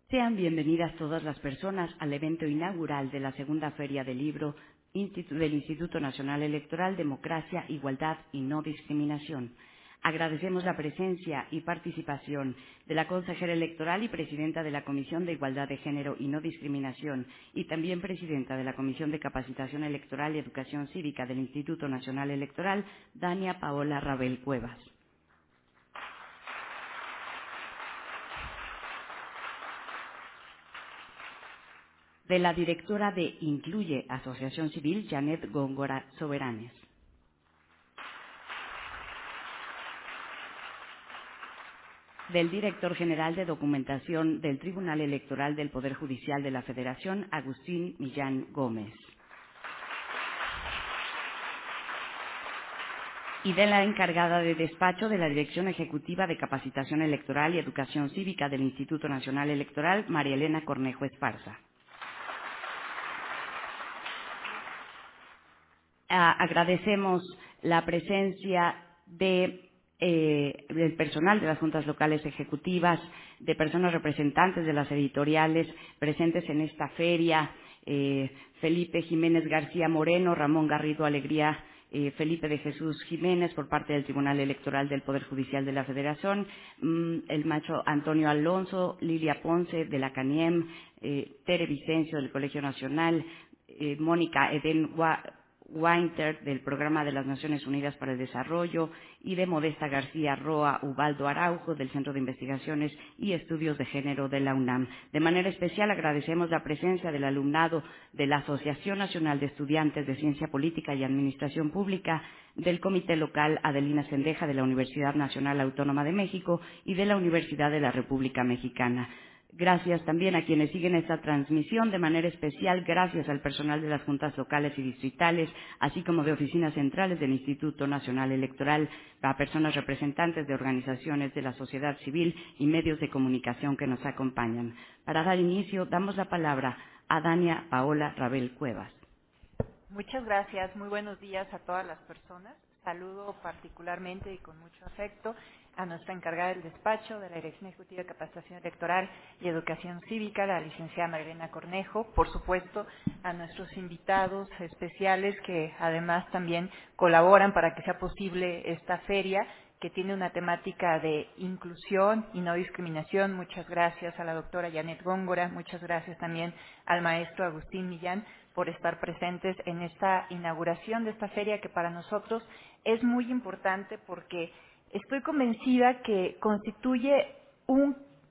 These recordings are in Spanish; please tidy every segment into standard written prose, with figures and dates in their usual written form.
Sean bienvenidas todas las personas al evento inaugural de la segunda Feria del Libro del Instituto Nacional Electoral, Democracia, Igualdad y No Discriminación. Agradecemos la presencia y participación de la consejera electoral y presidenta de la Comisión de Igualdad de Género y No Discriminación y también presidenta de la Comisión de Capacitación Electoral y Educación Cívica del Instituto Nacional Electoral, Dania Paola Rabel Cuevas. De la directora de Incluye Asociación Civil, Janet Góngora Soberanes. Del director general de Documentación del Tribunal Electoral del Poder Judicial de la Federación, Agustín Millán Gómez. Y de la encargada de despacho de la Dirección Ejecutiva de Capacitación Electoral y Educación Cívica del Instituto Nacional Electoral, María Elena Cornejo Esparza. Agradecemos la presencia del personal de las juntas locales ejecutivas, de personas representantes de las editoriales presentes en esta feria, Felipe Jiménez García Moreno, Ramón Garrido Alegría, Felipe de Jesús Jiménez por parte del Tribunal Electoral del Poder Judicial de la Federación, el macho Antonio Alonso, Lilia Ponce de la CANIEM, Tere Vicencio del Colegio Nacional, Mónica Eden Weinter del Programa de las Naciones Unidas para el Desarrollo y de Modesta García Roa Ubaldo Araujo del Centro de Investigaciones y Estudios de Género de la UNAM. De manera especial agradecemos la presencia del alumnado de la Asociación Nacional de Estudiantes de Ciencia Política y Administración Pública, del Comité Local Adelina Sendeja de la Universidad Nacional Autónoma de México y de la Universidad de la República Mexicana. Gracias también a quienes siguen esta transmisión, de manera especial gracias al personal de las juntas locales y distritales, así como de oficinas centrales del Instituto Nacional Electoral, a personas representantes de organizaciones de la sociedad civil y medios de comunicación que nos acompañan. Para dar inicio, damos la palabra a Dania Paola Rabel Cuevas. Muchas gracias, muy buenos días a todas las personas. Saludo particularmente y con mucho afecto a nuestra encargada del despacho de la Dirección Ejecutiva de Capacitación Electoral y Educación Cívica, la licenciada María Elena Cornejo, por supuesto a nuestros invitados especiales que además también colaboran para que sea posible esta feria, que tiene una temática de inclusión y no discriminación. Muchas gracias a la doctora Janet Góngora, muchas gracias también al maestro Agustín Millán por estar presentes en esta inauguración de esta feria que para nosotros es muy importante porque estoy convencida que constituye un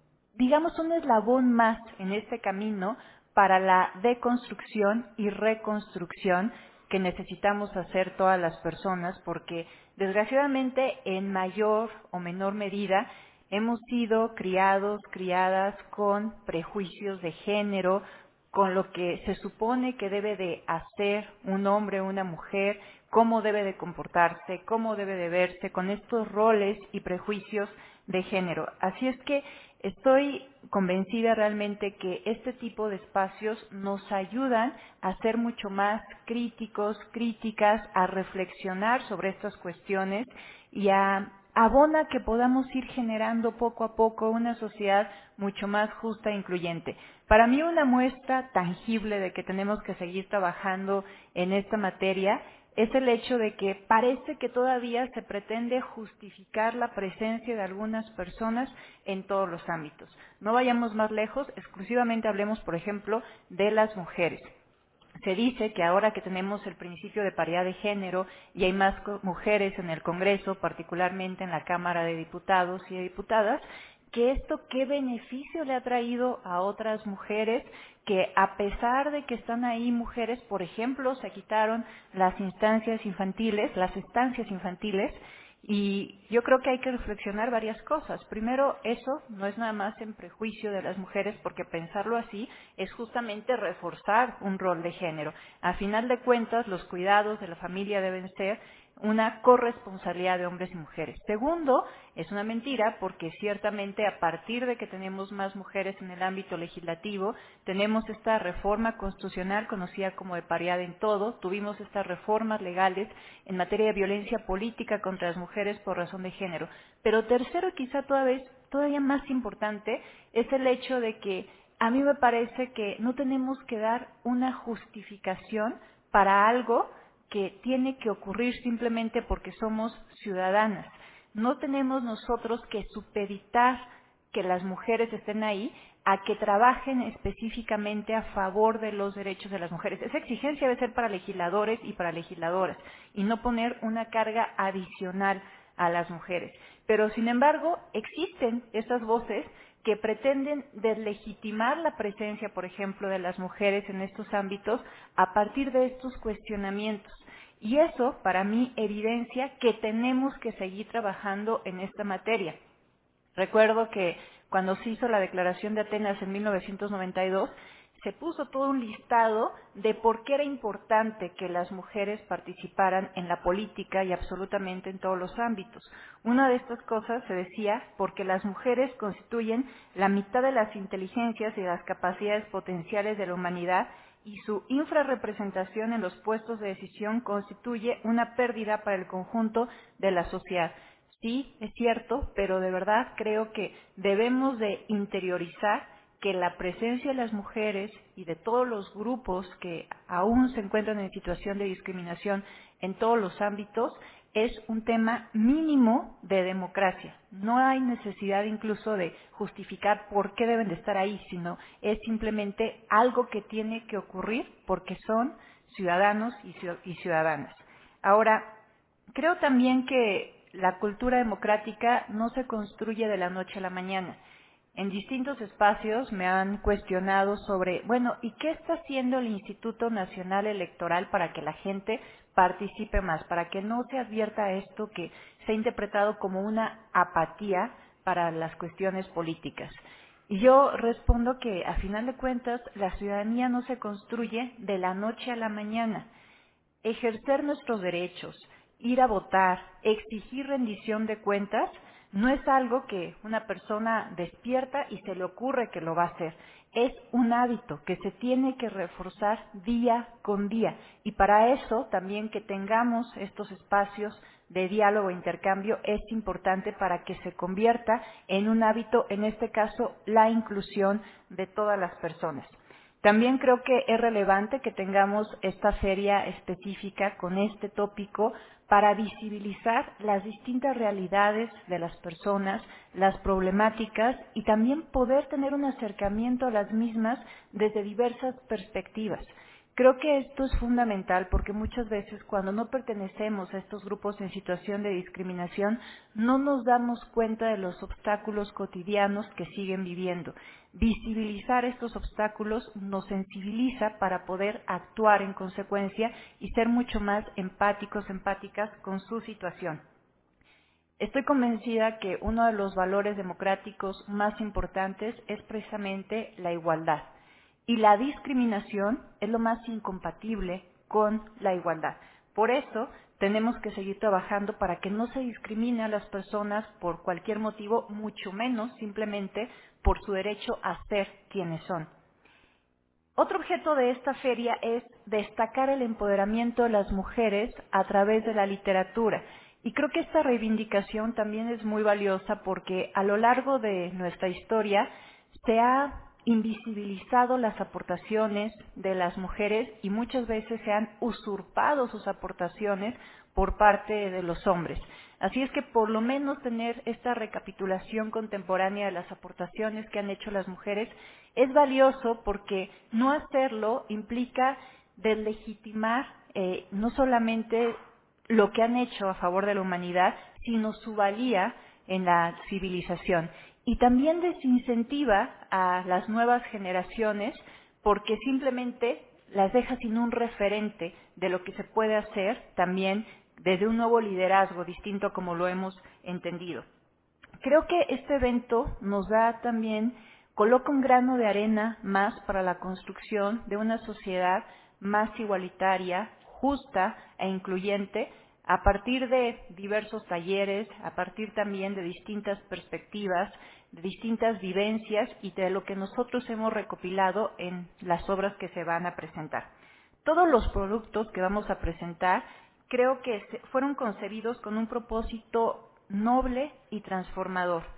eslabón más en este camino para la deconstrucción y reconstrucción que necesitamos hacer todas las personas, porque desgraciadamente en mayor o menor medida hemos sido criadas con prejuicios de género, con lo que se supone que debe de hacer un hombre o una mujer, cómo debe de comportarse, cómo debe de verse, con estos roles y prejuicios de género. Así es que estoy convencida realmente que este tipo de espacios nos ayudan a ser mucho más críticos, críticas, a reflexionar sobre estas cuestiones y abona que podamos ir generando poco a poco una sociedad mucho más justa e incluyente. Para mí una muestra tangible de que tenemos que seguir trabajando en esta materia es el hecho de que parece que todavía se pretende justificar la presencia de algunas personas en todos los ámbitos. No vayamos más lejos, exclusivamente hablemos, por ejemplo, de las mujeres. Se dice que ahora que tenemos el principio de paridad de género y hay más mujeres en el Congreso, particularmente en la Cámara de Diputados y de Diputadas, que esto qué beneficio le ha traído a otras mujeres que a pesar de que están ahí mujeres, por ejemplo, se quitaron las estancias infantiles, y yo creo que hay que reflexionar varias cosas. Primero, eso no es nada más en prejuicio de las mujeres, porque pensarlo así es justamente reforzar un rol de género. A final de cuentas, los cuidados de la familia deben ser una corresponsabilidad de hombres y mujeres. Segundo, es una mentira porque ciertamente a partir de que tenemos más mujeres en el ámbito legislativo, tenemos esta reforma constitucional conocida como de paridad en todo, tuvimos estas reformas legales en materia de violencia política contra las mujeres por razón de género. Pero tercero, quizá todavía más importante, es el hecho de que a mí me parece que no tenemos que dar una justificación para algo que tiene que ocurrir simplemente porque somos ciudadanas. No tenemos nosotros que supeditar que las mujeres estén ahí a que trabajen específicamente a favor de los derechos de las mujeres. Esa exigencia debe ser para legisladores y para legisladoras y no poner una carga adicional a las mujeres. Pero, sin embargo, existen estas voces que pretenden deslegitimar la presencia, por ejemplo, de las mujeres en estos ámbitos a partir de estos cuestionamientos. Y eso, para mí, evidencia que tenemos que seguir trabajando en esta materia. Recuerdo que cuando se hizo la Declaración de Atenas en 1992, se puso todo un listado de por qué era importante que las mujeres participaran en la política y absolutamente en todos los ámbitos. Una de estas cosas se decía porque las mujeres constituyen la mitad de las inteligencias y las capacidades potenciales de la humanidad y su infrarrepresentación en los puestos de decisión constituye una pérdida para el conjunto de la sociedad. Sí, es cierto, pero de verdad creo que debemos de interiorizar que la presencia de las mujeres y de todos los grupos que aún se encuentran en situación de discriminación en todos los ámbitos es un tema mínimo de democracia. No hay necesidad incluso de justificar por qué deben de estar ahí, sino es simplemente algo que tiene que ocurrir porque son ciudadanos y ciudadanas. Ahora, creo también que la cultura democrática no se construye de la noche a la mañana. En distintos espacios me han cuestionado sobre, bueno, ¿y qué está haciendo el Instituto Nacional Electoral para que la gente participe más, para que no se advierta esto que se ha interpretado como una apatía para las cuestiones políticas? Y yo respondo que, a final de cuentas, la ciudadanía no se construye de la noche a la mañana. Ejercer nuestros derechos, ir a votar, exigir rendición de cuentas, no es algo que una persona despierta y se le ocurre que lo va a hacer. Es un hábito que se tiene que reforzar día con día. Y para eso también que tengamos estos espacios de diálogo e intercambio es importante para que se convierta en un hábito, en este caso, la inclusión de todas las personas. También creo que es relevante que tengamos esta feria específica con este tópico para visibilizar las distintas realidades de las personas, las problemáticas y también poder tener un acercamiento a las mismas desde diversas perspectivas. Creo que esto es fundamental porque muchas veces cuando no pertenecemos a estos grupos en situación de discriminación no nos damos cuenta de los obstáculos cotidianos que siguen viviendo. Visibilizar estos obstáculos nos sensibiliza para poder actuar en consecuencia y ser mucho más empáticos, empáticas con su situación. Estoy convencida que uno de los valores democráticos más importantes es precisamente la igualdad. Y la discriminación es lo más incompatible con la igualdad. Por eso tenemos que seguir trabajando para que no se discrimine a las personas por cualquier motivo, mucho menos simplemente por su derecho a ser quienes son. Otro objeto de esta feria es destacar el empoderamiento de las mujeres a través de la literatura. Y creo que esta reivindicación también es muy valiosa porque a lo largo de nuestra historia se ha invisibilizado las aportaciones de las mujeres y muchas veces se han usurpado sus aportaciones por parte de los hombres. Así es que por lo menos tener esta recapitulación contemporánea de las aportaciones que han hecho las mujeres es valioso porque no hacerlo implica deslegitimar no solamente lo que han hecho a favor de la humanidad, sino su valía en la civilización. Y también desincentiva a las nuevas generaciones porque simplemente las deja sin un referente de lo que se puede hacer también desde un nuevo liderazgo distinto como lo hemos entendido. Creo que este evento nos da también, coloca un grano de arena más para la construcción de una sociedad más igualitaria, justa e incluyente, a partir de diversos talleres, a partir también de distintas perspectivas, de distintas vivencias y de lo que nosotros hemos recopilado en las obras que se van a presentar. Todos los productos que vamos a presentar creo que fueron concebidos con un propósito noble y transformador.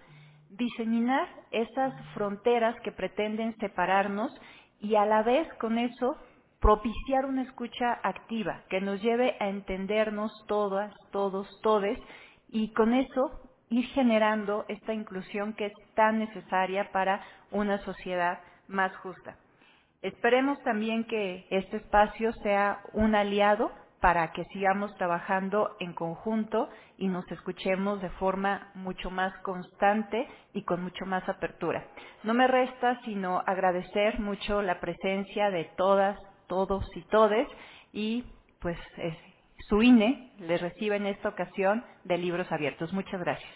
diseminar esas fronteras que pretenden separarnos y a la vez con eso propiciar una escucha activa que nos lleve a entendernos todas, todos, todes y con eso ir generando esta inclusión que es tan necesaria para una sociedad más justa. Esperemos también que este espacio sea un aliado para que sigamos trabajando en conjunto y nos escuchemos de forma mucho más constante y con mucho más apertura. No me resta sino agradecer mucho la presencia de todas, todos y todes y pues su INE les recibe en esta ocasión de Libros Abiertos. Muchas gracias.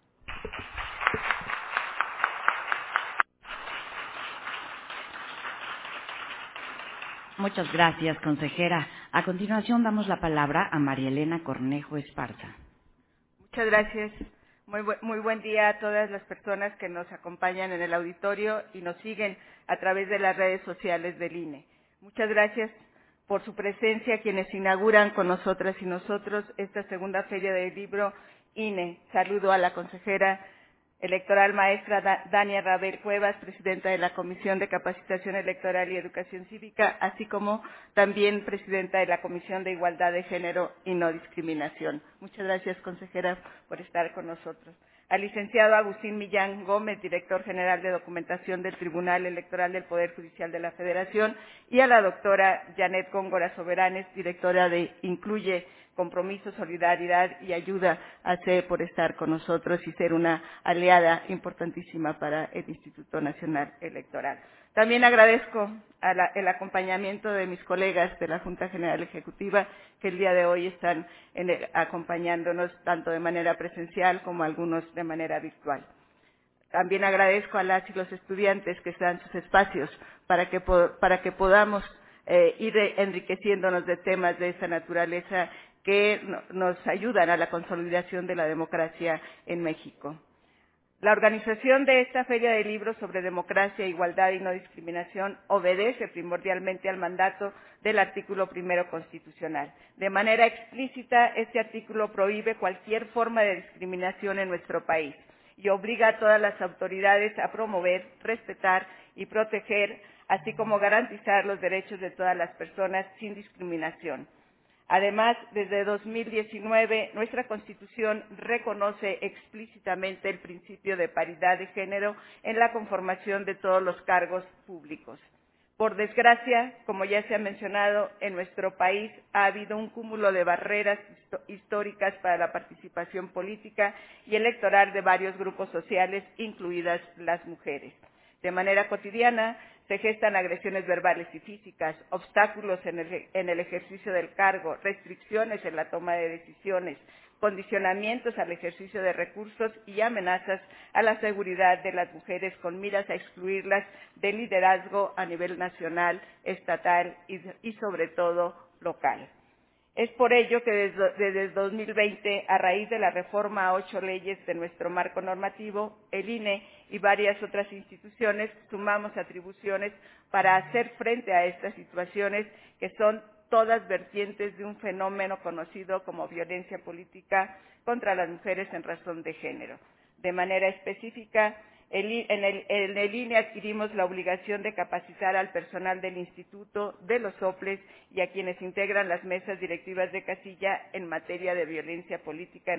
Muchas gracias, consejera. A continuación damos la palabra a María Elena Cornejo Esparza. Muchas gracias. Muy buen día a todas las personas que nos acompañan en el auditorio y nos siguen a través de las redes sociales del INE. Muchas gracias por su presencia, quienes inauguran con nosotras y nosotros esta segunda Feria del Libro INE. Saludo a la consejera electoral maestra Dania Rabel Cuevas, presidenta de la Comisión de Capacitación Electoral y Educación Cívica, así como también presidenta de la Comisión de Igualdad de Género y No Discriminación. Muchas gracias, consejera, por estar con nosotros. Al licenciado Agustín Millán Gómez, director general de documentación del Tribunal Electoral del Poder Judicial de la Federación, y a la doctora Janet Góngora Soberanes, directora de Incluye, Compromiso, Solidaridad y Ayuda a CE, por estar con nosotros y ser una aliada importantísima para el Instituto Nacional Electoral. También agradezco el acompañamiento de mis colegas de la Junta General Ejecutiva que el día de hoy están acompañándonos tanto de manera presencial como algunos de manera virtual. También agradezco a las y los estudiantes que están en sus espacios para que podamos ir enriqueciéndonos de temas de esta naturaleza que nos ayudan a la consolidación de la democracia en México. La organización de esta Feria de Libros sobre Democracia, Igualdad y No Discriminación obedece primordialmente al mandato del artículo 1 constitucional. De manera explícita, este artículo prohíbe cualquier forma de discriminación en nuestro país y obliga a todas las autoridades a promover, respetar y proteger, así como garantizar los derechos de todas las personas sin discriminación. Además, desde 2019, nuestra Constitución reconoce explícitamente el principio de paridad de género en la conformación de todos los cargos públicos. Por desgracia, como ya se ha mencionado, en nuestro país ha habido un cúmulo de barreras históricas para la participación política y electoral de varios grupos sociales, incluidas las mujeres. De manera cotidiana, se gestan agresiones verbales y físicas, obstáculos en el ejercicio del cargo, restricciones en la toma de decisiones, condicionamientos al ejercicio de recursos y amenazas a la seguridad de las mujeres con miras a excluirlas del liderazgo a nivel nacional, estatal y sobre todo local. Es por ello que desde 2020, a raíz de la reforma a 8 leyes de nuestro marco normativo, el INE y varias otras instituciones sumamos atribuciones para hacer frente a estas situaciones que son todas vertientes de un fenómeno conocido como violencia política contra las mujeres en razón de género. De manera específica, en el INE adquirimos la obligación de capacitar al personal del Instituto, de los soples y a quienes integran las mesas directivas de casilla en materia de violencia política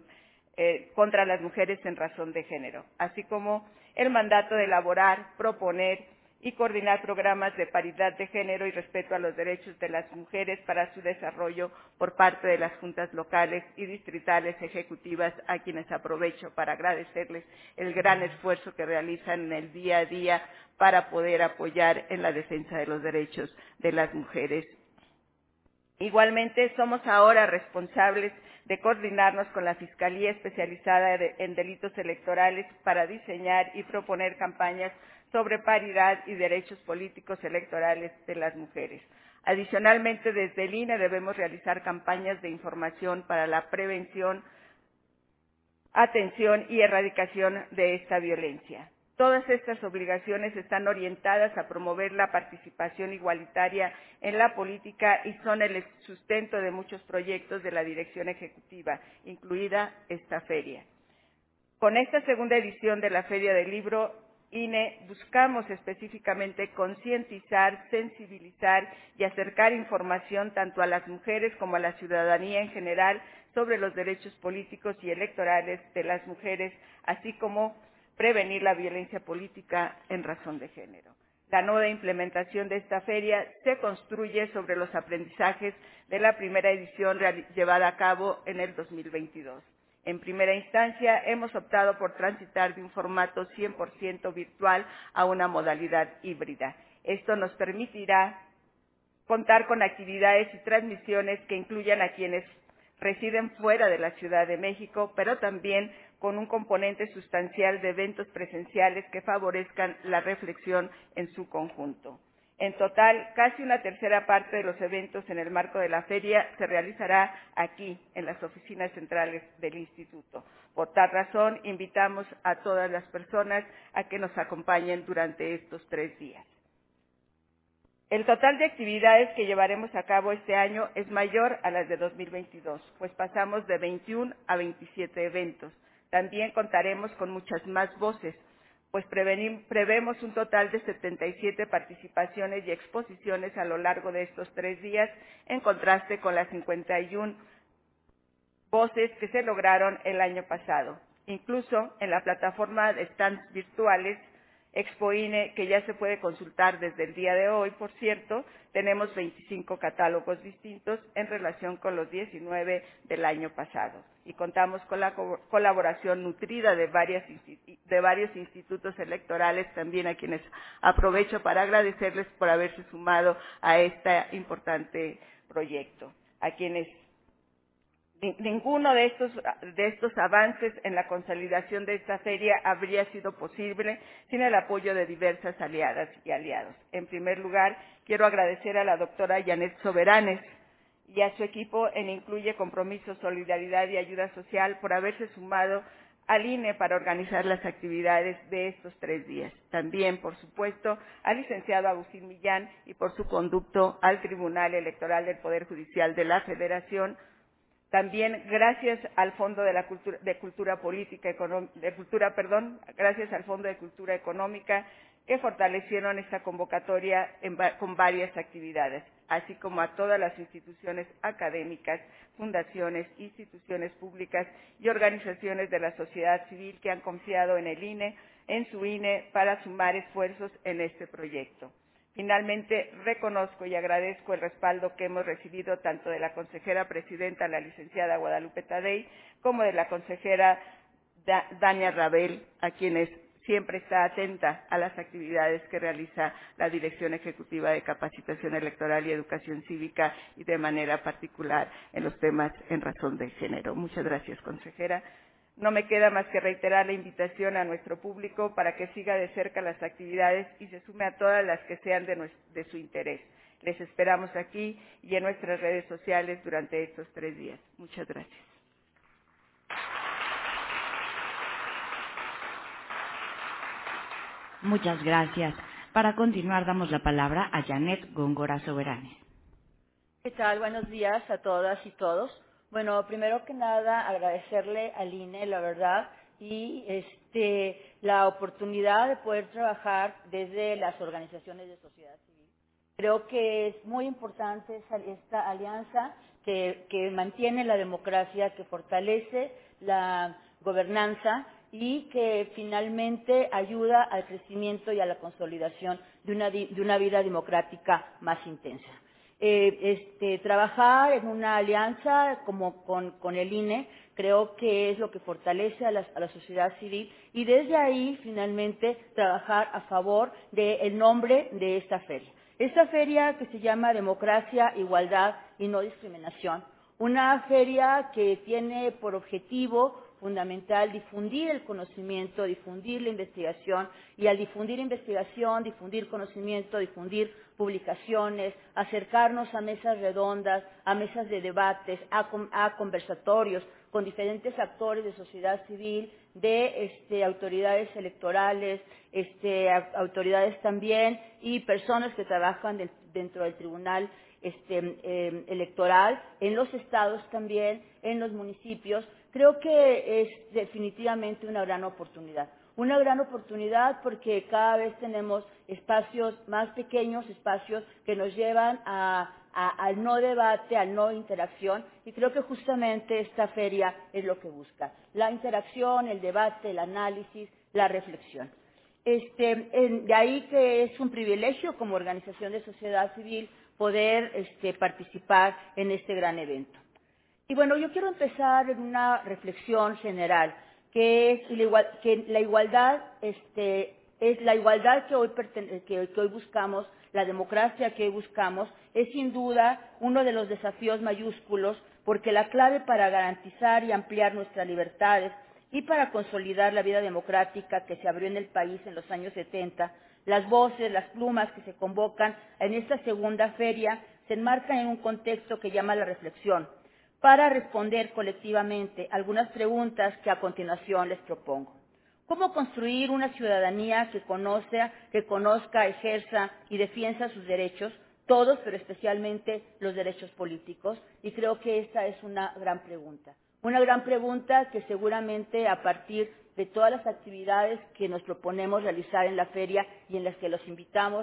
contra las mujeres en razón de género, así como el mandato de elaborar, proponer y coordinar programas de paridad de género y respeto a los derechos de las mujeres para su desarrollo por parte de las juntas locales y distritales ejecutivas, a quienes aprovecho para agradecerles el gran esfuerzo que realizan en el día a día para poder apoyar en la defensa de los derechos de las mujeres. Igualmente, somos ahora responsables de coordinarnos con la Fiscalía Especializada en Delitos Electorales para diseñar y proponer campañas sobre paridad y derechos políticos electorales de las mujeres. Adicionalmente, desde el INE debemos realizar campañas de información para la prevención, atención y erradicación de esta violencia. Todas estas obligaciones están orientadas a promover la participación igualitaria en la política y son el sustento de muchos proyectos de la Dirección Ejecutiva, incluida esta feria. Con esta segunda edición de la Feria del Libro, INE buscamos específicamente concientizar, sensibilizar y acercar información tanto a las mujeres como a la ciudadanía en general sobre los derechos políticos y electorales de las mujeres, así como prevenir la violencia política en razón de género. La nueva implementación de esta feria se construye sobre los aprendizajes de la primera edición llevada a cabo en el 2022. En primera instancia, hemos optado por transitar de un formato 100% virtual a una modalidad híbrida. Esto nos permitirá contar con actividades y transmisiones que incluyan a quienes residen fuera de la Ciudad de México, pero también con un componente sustancial de eventos presenciales que favorezcan la reflexión en su conjunto. En total, casi una tercera parte de los eventos en el marco de la feria se realizará aquí, en las oficinas centrales del Instituto. Por tal razón, invitamos a todas las personas a que nos acompañen durante estos 3 días. El total de actividades que llevaremos a cabo este año es mayor a las de 2022, pues pasamos de 21 a 27 eventos. También contaremos con muchas más voces, pues prevemos un total de 77 participaciones y exposiciones a lo largo de estos 3 días, en contraste con las 51 voces que se lograron el año pasado. Incluso en la plataforma de stands virtuales Expo INE, que ya se puede consultar desde el día de hoy, por cierto, tenemos 25 catálogos distintos en relación con los 19 del año pasado. Y contamos con la colaboración nutrida de varios institutos electorales, también a quienes aprovecho para agradecerles por haberse sumado a este importante proyecto. A quienes ninguno de estos avances en la consolidación de esta feria habría sido posible sin el apoyo de diversas aliadas y aliados. En primer lugar, quiero agradecer a la doctora Janet Soberanes y a su equipo en Incluye Compromiso, Solidaridad y Ayuda Social por haberse sumado al INE para organizar las actividades de estos 3 días. También, por supuesto, al licenciado Agustín Millán y por su conducto al Tribunal Electoral del Poder Judicial de la Federación. También gracias al Fondo gracias al Fondo de Cultura Económica que fortalecieron esta convocatoria con varias actividades, así como a todas las instituciones académicas, fundaciones, instituciones públicas y organizaciones de la sociedad civil que han confiado en su INE para sumar esfuerzos en este proyecto. Finalmente, reconozco y agradezco el respaldo que hemos recibido tanto de la consejera presidenta, la licenciada Guadalupe Tadei, como de la consejera Dania Rabel, a quienes siempre está atenta a las actividades que realiza la Dirección Ejecutiva de Capacitación Electoral y Educación Cívica y de manera particular en los temas en razón de género. Muchas gracias, consejera. No me queda más que reiterar la invitación a nuestro público para que siga de cerca las actividades y se sume a todas las que sean de su interés. Les esperamos aquí y en nuestras redes sociales durante estos 3 días. Muchas gracias. Muchas gracias. Para continuar, damos la palabra a Janet Góngora Soberanes. ¿Qué tal? Buenos días a todas y todos. Bueno, primero que nada, agradecerle al INE, la verdad, y la oportunidad de poder trabajar desde las organizaciones de sociedad civil. Creo que es muy importante esta alianza que mantiene la democracia, que fortalece la gobernanza y que finalmente ayuda al crecimiento y a la consolidación de una vida democrática más intensa. Trabajar en una alianza como con el INE creo que es lo que fortalece a la sociedad civil y desde ahí finalmente trabajar a favor del nombre de esta feria. Esta feria que se llama Democracia, Igualdad y No Discriminación, una feria que tiene por objetivo fundamental difundir el conocimiento, difundir la investigación y al difundir investigación, difundir conocimiento, difundir publicaciones, acercarnos a mesas redondas, a mesas de debates, a conversatorios con diferentes actores de sociedad civil, de autoridades electorales, autoridades también y personas que trabajan dentro del Tribunal electoral, en los estados también, en los municipios, creo que es definitivamente una gran oportunidad. Una gran oportunidad porque cada vez tenemos espacios más pequeños, espacios que nos llevan al no debate, al no interacción, y creo que justamente esta feria es lo que busca. La interacción, el debate, el análisis, la reflexión. De ahí que es un privilegio como organización de sociedad civil poder participar en este gran evento. Y bueno, yo quiero empezar en una reflexión general, que es la igualdad es la igualdad que hoy buscamos, la democracia que hoy buscamos, es sin duda uno de los desafíos mayúsculos, porque la clave para garantizar y ampliar nuestras libertades y para consolidar la vida democrática que se abrió en el país en los años 70, las voces, las plumas que se convocan en esta segunda feria se enmarcan en un contexto que llama la reflexión, para responder colectivamente algunas preguntas que a continuación les propongo. ¿Cómo construir una ciudadanía que conozca, ejerza y defienda sus derechos, todos, pero especialmente los derechos políticos? Y creo que esta es una gran pregunta. Una gran pregunta que seguramente a partir de todas las actividades que nos proponemos realizar en la feria y en las que les invitamos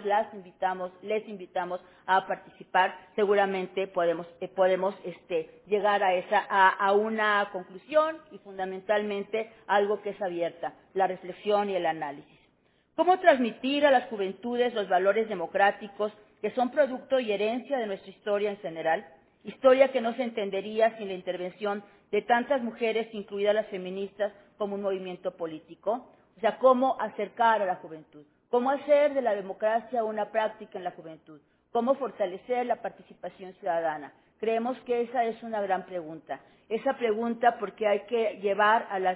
a participar, seguramente podemos llegar a una conclusión y fundamentalmente algo que es abierta, la reflexión y el análisis. ¿Cómo transmitir a las juventudes los valores democráticos que son producto y herencia de nuestra historia en general? Historia que no se entendería sin la intervención de tantas mujeres, incluidas las feministas, como un movimiento político. O sea, cómo acercar a la juventud, cómo hacer de la democracia una práctica en la juventud, cómo fortalecer la participación ciudadana. Creemos que esa es una gran pregunta. Esa pregunta porque hay que llevar a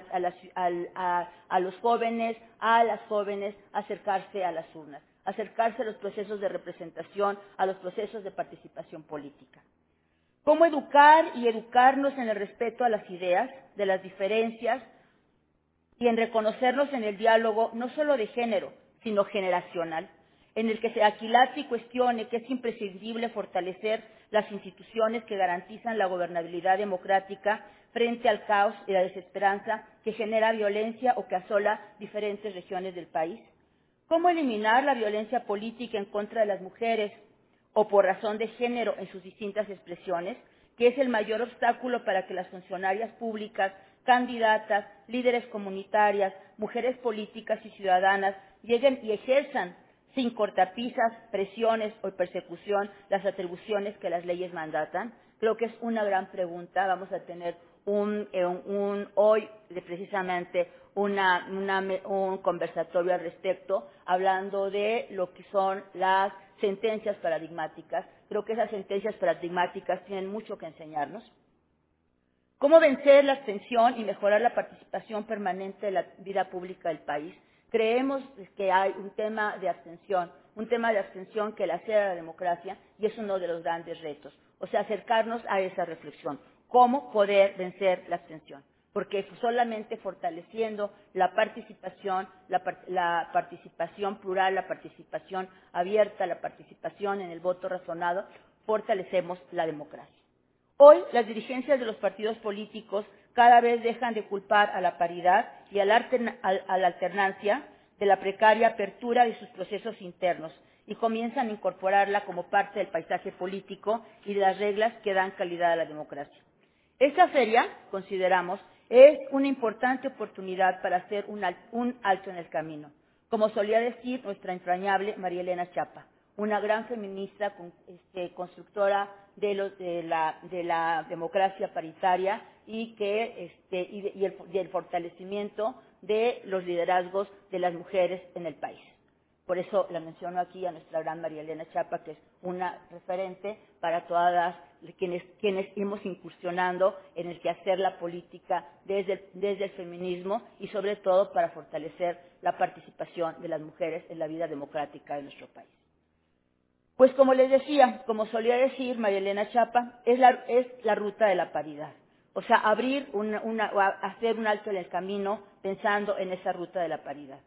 los jóvenes, a las jóvenes, a acercarse a las urnas, acercarse a los procesos de representación, a los procesos de participación política. Cómo educar y educarnos en el respeto a las ideas, de las diferencias y en reconocernos en el diálogo no solo de género, sino generacional, en el que se aquilate y cuestione que es imprescindible fortalecer las instituciones que garantizan la gobernabilidad democrática frente al caos y la desesperanza que genera violencia o que asola diferentes regiones del país. Cómo eliminar la violencia política en contra de las mujeres o por razón de género en sus distintas expresiones, que es el mayor obstáculo para que las funcionarias públicas, candidatas, líderes comunitarias, mujeres políticas y ciudadanas lleguen y ejerzan sin cortapisas, presiones o persecución las atribuciones que las leyes mandatan. Creo que es una gran pregunta. Vamos a tener hoy precisamente un conversatorio al respecto, hablando de lo que son las sentencias paradigmáticas. Creo que esas sentencias paradigmáticas tienen mucho que enseñarnos. ¿Cómo vencer la abstención y mejorar la participación permanente de la vida pública del país? Creemos que hay un tema de abstención que lacera la democracia y es uno de los grandes retos. O sea, acercarnos a esa reflexión. ¿Cómo poder vencer la abstención? Porque solamente fortaleciendo la participación plural, la participación abierta, la participación en el voto razonado, fortalecemos la democracia. Hoy, las dirigencias de los partidos políticos cada vez dejan de culpar a la paridad y a la alternancia de la precaria apertura de sus procesos internos y comienzan a incorporarla como parte del paisaje político y de las reglas que dan calidad a la democracia. Esta feria, consideramos, es una importante oportunidad para hacer un alto en el camino. Como solía decir nuestra entrañable María Elena Chapa, una gran feminista, constructora de la democracia paritaria y el fortalecimiento de los liderazgos de las mujeres en el país. Por eso la menciono aquí a nuestra gran María Elena Chapa, que es una referente para todas quienes hemos incursionando en el quehacer la política desde el feminismo y sobre todo para fortalecer la participación de las mujeres en la vida democrática de nuestro país. Pues como les decía, como solía decir María Elena Chapa, es la ruta de la paridad. O sea, hacer un alto en el camino pensando en esa ruta de la paridad.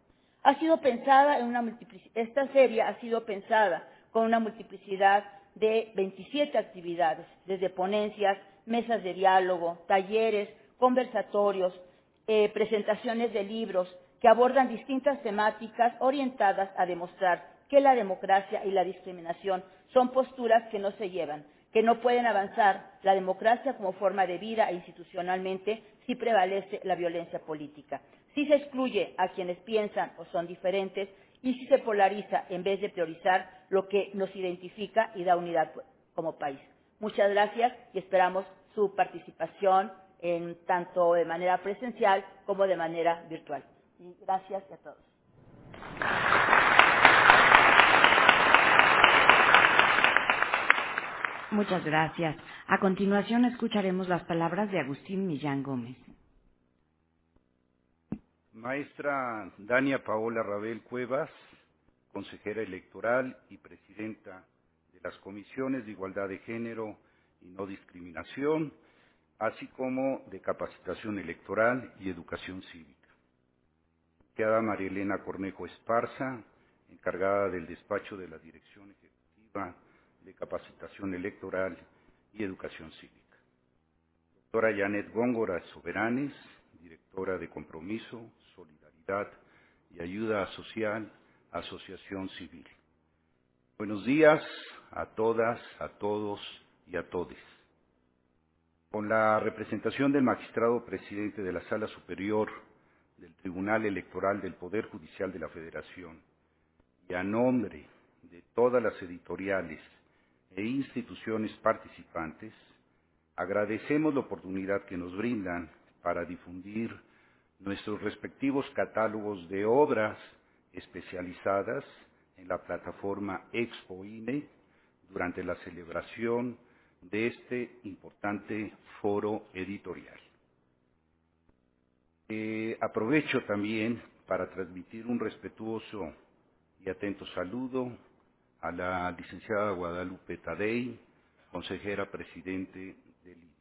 Esta feria ha sido pensada con una multiplicidad de 27 actividades, desde ponencias, mesas de diálogo, talleres, conversatorios, presentaciones de libros que abordan distintas temáticas orientadas a demostrar que la democracia y la discriminación son posturas que no se llevan, que no pueden avanzar la democracia como forma de vida e institucionalmente si prevalece la violencia política, si se excluye a quienes piensan o son diferentes y si se polariza en vez de priorizar lo que nos identifica y da unidad como país. Muchas gracias y esperamos su participación tanto de manera presencial como de manera virtual. Y gracias a todos. Muchas gracias. A continuación escucharemos las palabras de Agustín Millán Gómez. Maestra Dania Paola Rabel Cuevas, consejera electoral y presidenta de las comisiones de Igualdad de Género y No Discriminación, así como de Capacitación Electoral y Educación Cívica. Licenciada María Elena Cornejo Esparza, encargada del despacho de la Dirección Ejecutiva de Capacitación Electoral y Educación Cívica. Doctora Janet Góngora Soberanes, directora de Compromiso, Solidaridad y Ayuda Social, Asociación Civil. Buenos días a todas, a todos y a todes. Con la representación del magistrado presidente de la Sala Superior del Tribunal Electoral del Poder Judicial de la Federación y a nombre de todas las editoriales e instituciones participantes, agradecemos la oportunidad que nos brindan para difundir nuestros respectivos catálogos de obras especializadas en la plataforma Expo INE durante la celebración de este importante foro editorial. Aprovecho también para transmitir un respetuoso y atento saludo a la licenciada Guadalupe Tadei, consejera presidente del INE.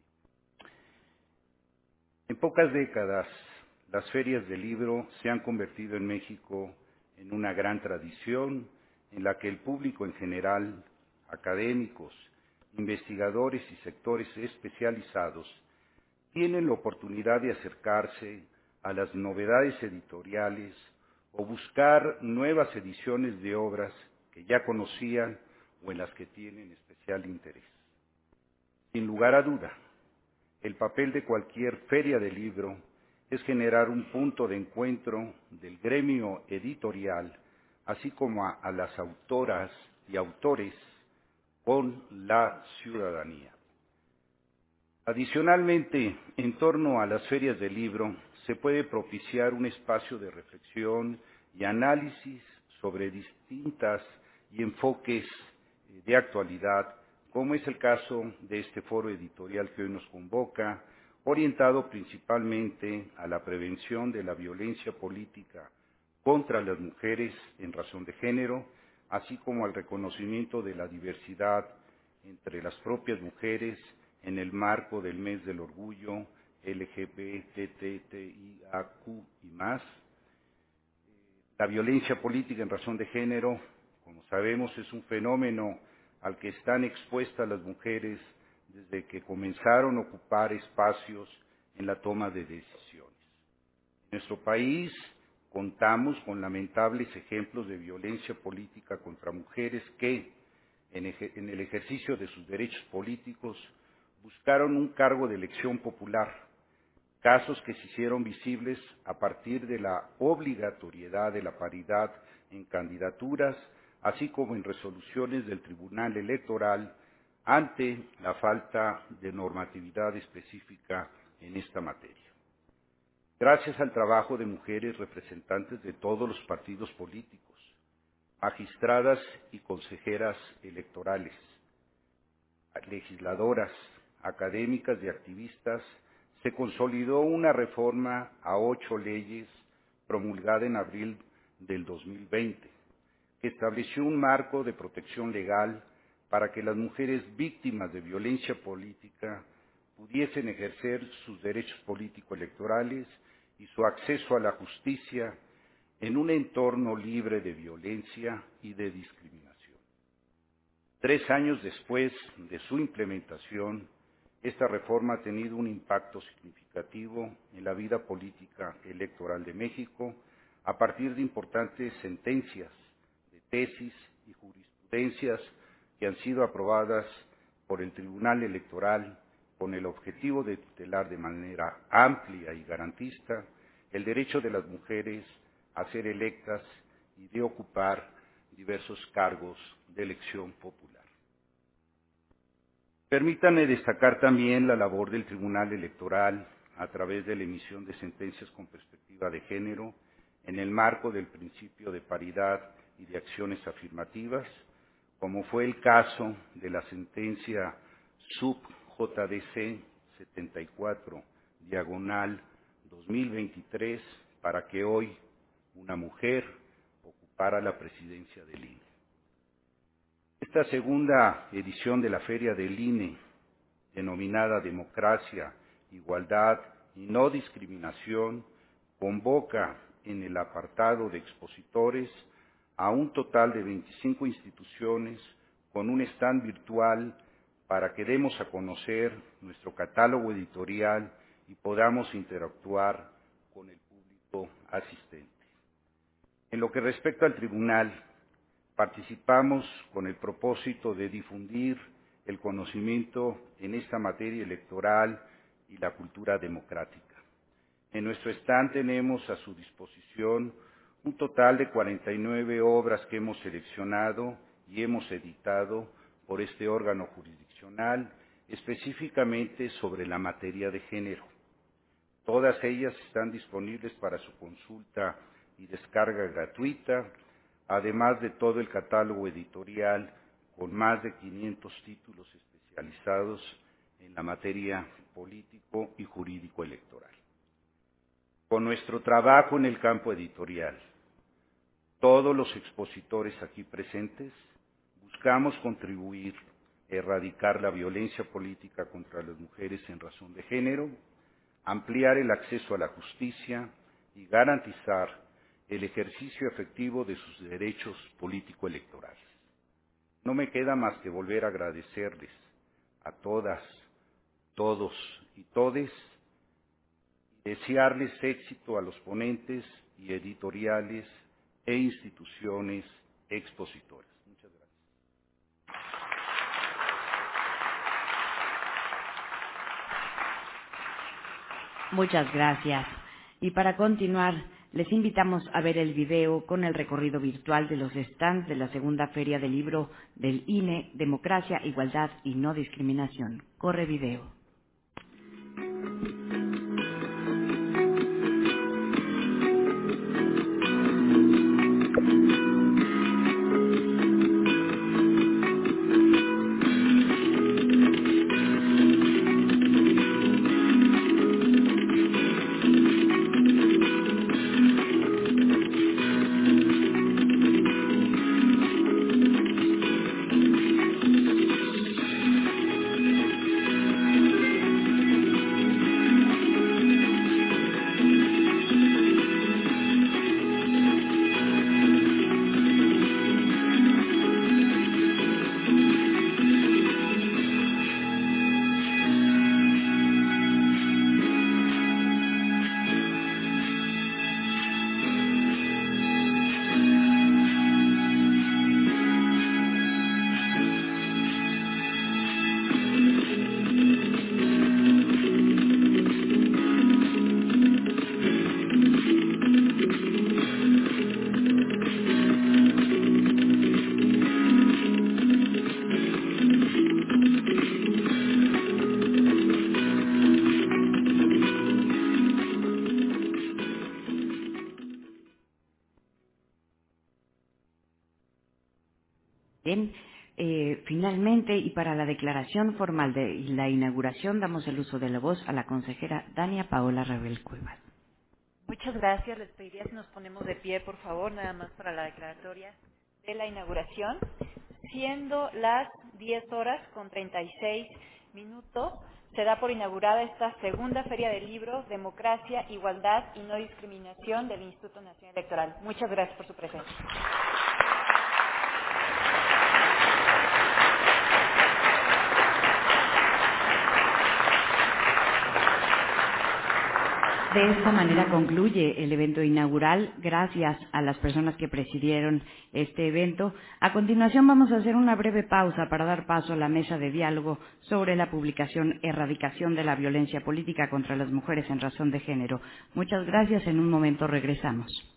En pocas décadas, las ferias del libro se han convertido en México en una gran tradición en la que el público en general, académicos, investigadores y sectores especializados tienen la oportunidad de acercarse a las novedades editoriales o buscar nuevas ediciones de obras que ya conocían o en las que tienen especial interés. Sin lugar a duda, el papel de cualquier feria del libro es generar un punto de encuentro del gremio editorial, así como a las autoras y autores con la ciudadanía. Adicionalmente, en torno a las ferias del libro, se puede propiciar un espacio de reflexión y análisis sobre distintas y enfoques de actualidad, como es el caso de este foro editorial que hoy nos convoca, orientado principalmente a la prevención de la violencia política contra las mujeres en razón de género, así como al reconocimiento de la diversidad entre las propias mujeres en el marco del mes del orgullo LGBTTIAQ y más. La violencia política en razón de género, como sabemos, es un fenómeno al que están expuestas las mujeres desde que comenzaron a ocupar espacios en la toma de decisiones. En nuestro país contamos con lamentables ejemplos de violencia política contra mujeres que, en el ejercicio de sus derechos políticos, buscaron un cargo de elección popular, casos que se hicieron visibles a partir de la obligatoriedad de la paridad en candidaturas, así como en resoluciones del Tribunal Electoral ante la falta de normatividad específica en esta materia. Gracias al trabajo de mujeres representantes de todos los partidos políticos, magistradas y consejeras electorales, legisladoras, académicas y activistas, se consolidó una reforma a 8 leyes promulgada en abril del 2020, que estableció un marco de protección legal para que las mujeres víctimas de violencia política pudiesen ejercer sus derechos político-electorales y su acceso a la justicia en un entorno libre de violencia y de discriminación. 3 años después de su implementación, esta reforma ha tenido un impacto significativo en la vida política electoral de México a partir de importantes sentencias, de tesis y jurisprudencias que han sido aprobadas por el Tribunal Electoral con el objetivo de tutelar de manera amplia y garantista el derecho de las mujeres a ser electas y de ocupar diversos cargos de elección popular. Permítanme destacar también la labor del Tribunal Electoral a través de la emisión de sentencias con perspectiva de género en el marco del principio de paridad y de acciones afirmativas, como fue el caso de la sentencia sub-JDC 74/2023 para que hoy una mujer ocupara la presidencia del INE. Esta segunda edición de la Feria del INE, denominada Democracia, Igualdad y No Discriminación, convoca en el apartado de expositores a un total de 25 instituciones con un stand virtual para que demos a conocer nuestro catálogo editorial y podamos interactuar con el público asistente. En lo que respecta al tribunal, participamos con el propósito de difundir el conocimiento en esta materia electoral y la cultura democrática. En nuestro stand tenemos a su disposición un total de 49 obras que hemos seleccionado y hemos editado por este órgano jurisdiccional, específicamente sobre la materia de género. Todas ellas están disponibles para su consulta y descarga gratuita, además de todo el catálogo editorial con más de 500 títulos especializados en la materia político y jurídico electoral. Con nuestro trabajo en el campo editorial, todos los expositores aquí presentes buscamos contribuir a erradicar la violencia política contra las mujeres en razón de género, ampliar el acceso a la justicia y garantizar el ejercicio efectivo de sus derechos político-electorales. No me queda más que volver a agradecerles a todas, todos y todes, y desearles éxito a los ponentes y editoriales e instituciones expositoras. Muchas gracias. Muchas gracias. Y para continuar, les invitamos a ver el video con el recorrido virtual de los stands de la segunda Feria del Libro del INE, Democracia, Igualdad y No Discriminación. Corre video. Bien, finalmente, y para la declaración formal de la inauguración, damos el uso de la voz a la consejera Dania Paola Rabel Cuevas. Muchas gracias. Les pediría si nos ponemos de pie, por favor, nada más para la declaratoria de la inauguración. Siendo las 10:36, se da por inaugurada esta segunda Feria del Libro, Democracia, Igualdad y No Discriminación del Instituto Nacional Electoral. Muchas gracias por su presencia. De esta manera concluye el evento inaugural. Gracias a las personas que presidieron este evento. A continuación vamos a hacer una breve pausa para dar paso a la mesa de diálogo sobre la publicación Erradicación de la violencia política contra las mujeres en razón de género. Muchas gracias. En un momento regresamos.